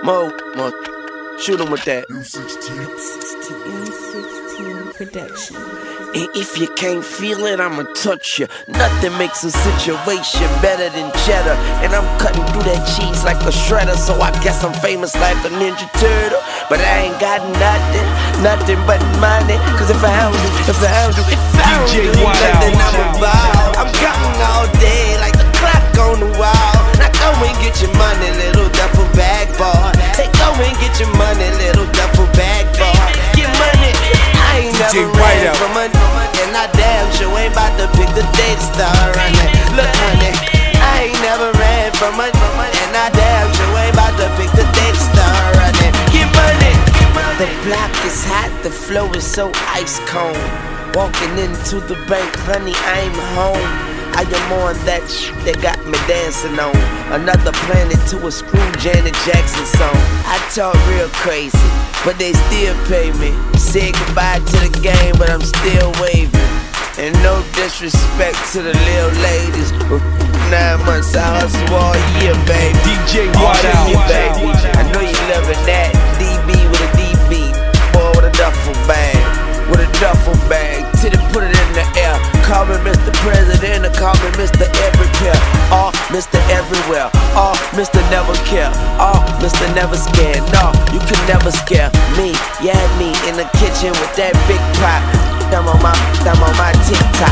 Mo, shoot him with that. M16 production. And if you can't feel it, I'ma touch you. Nothing makes a situation better than cheddar. And I'm cutting through that cheese like a shredder. So I guess I'm famous like a Ninja Turtle. But I ain't got nothing but money. Cause if I don't do nothing, I'm about. I'm counting all day like the clock on the wall. Now go and get your money, little duffel bag boy. Say go and get your money, little duffel bag boy. Get money. I ain't never ran from money, and I damn sure ain't about to pick the day to start running. Look, honey, I ain't never ran from money, and I damn sure ain't about to pick the day to start running. Get money. The block is hot, the flow is so ice cold. Walking into the bank, honey, I'm home. I am on that that got me dancing on another planet to a screw Janet Jackson song. I talk real crazy, but they still pay me. Say goodbye to the game, but I'm still waving. And no disrespect to the little ladies, but 9 months I hustle all year, baby. DJ White out, baby. I know you loving that. DB with a DB, boy with a duffel bag. With a duffel bag, titty put it in the air. Call me Mr. President or call me Mr. Everywhere. Or Mr. Everywhere. Or Mr. Never Care. Or Mr. Never Scared. No, you can never scare me. Yeah, me in the kitchen with that big pot. I'm on my TikTok.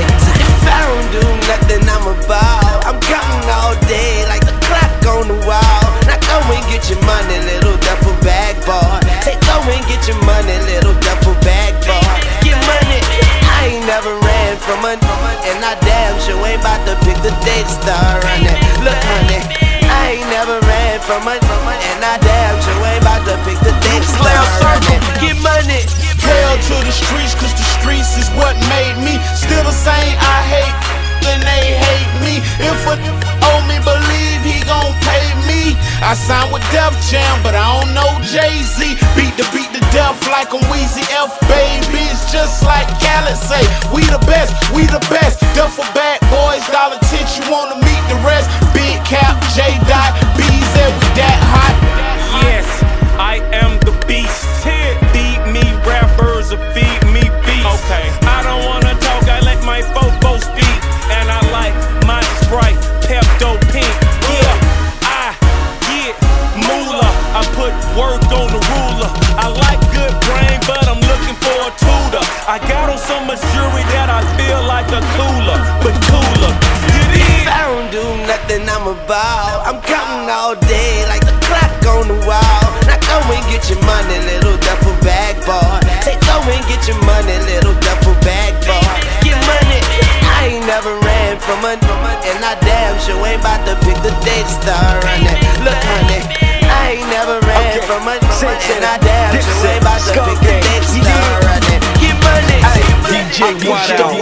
If I don't do nothing, I'm about. I'm counting all day like the clock on the wall. Now go and get your money, little duffel bag boy. Say go and get your money, little duffel bag boy. Get money. I ain't never ran from money, and I damn sure ain't about to pick the day to start running. Look, honey, I ain't never ran from money, and I damn sure ain't about to pick the day to start running. Get money. Hell to the streets, cause the streets is what made me. Still the same, I hate, then they hate me. If a owe me, believe he gon' pay me. I signed with Def Jam, but I don't know Jay-Z. Beat the death like I'm Weezy F, baby. It's just like Khaled say, we the best, we the best. Duffel bag boys, dollar tits, you wanna meet the rest. Big Cap, J-Dot, BZ, we that hot. Yes, I am the beast. Feed me rappers or feed me beats. Okay. I don't wanna talk, I let my fofo speak. And I like my Sprite, Pepto Pink. Yeah, I get moolah. I put work on the ruler. I like good brain, but I'm looking for a tutor. I got on so much jewelry that I feel like a cooler, but cooler. If I don't do nothing, I'm about. I'm counting all day like the clock on the wall. Now go and get your money, little duffel bag boy. Say go and get your money, little duffel bag boy. Get money. I ain't never ran from money, and I damn sure ain't about to pick the day to start running. Look, honey, I ain't never ran from money, and I damn sure ain't about to pick the day to start running. Get money. DJ White out.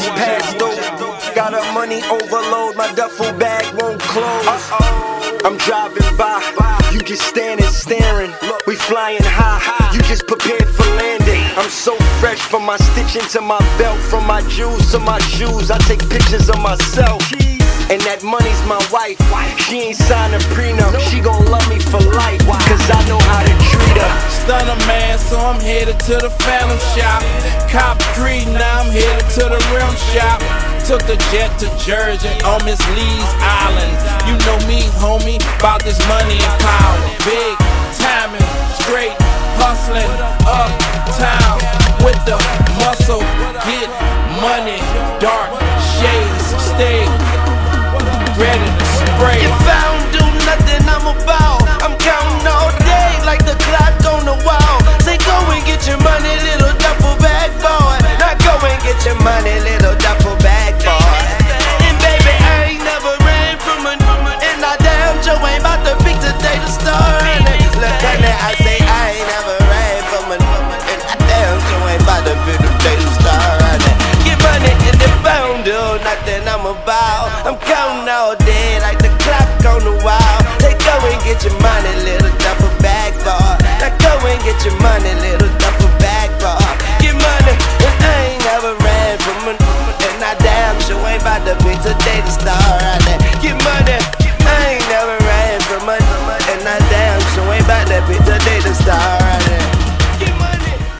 Got a money overload, my duffel bag won't close. I'm driving by, you just standing staring. We flying high, you just prepared for landing. I'm so fresh from my stitching to my belt, from my jewels to my shoes. I take pictures of myself, and that money's my wife. She ain't signed a prenup, she gon' love me for life, cause I know how to treat her. Stunner man, so I'm headed to the Phantom shop. Cop 3, now I'm headed to the Rim shop. Took the jet to Jersey on Miss Lee's Island. You know me, homie, about this money and power. Big timing, straight hustling, uptown with the muscle. Get money, dark shades, stay ready to spray. If I don't do nothing, I'm about. I'm counting all day like the clock on the wall. Say go and get your money, little duffel bag boy. Now go and get your money, little duffel bag boy. And baby, I ain't never ran from a and I damn sure ain't about to pick the day to start running. Look at me, I say I ain't never ran from a and I damn sure ain't about to pick the day to start running. Get money, and if I don't do nothing, I'm about. I'm counting all day like the clock on the wall. Say go and get your money, little duffel bag boy. Now go and get your money, little duffel bag boy. Get money, and I ain't never ran from a and I damn sure ain't about to pick today to start running. Get money, I ain't never ran from a and I damn sure ain't back that bitch today to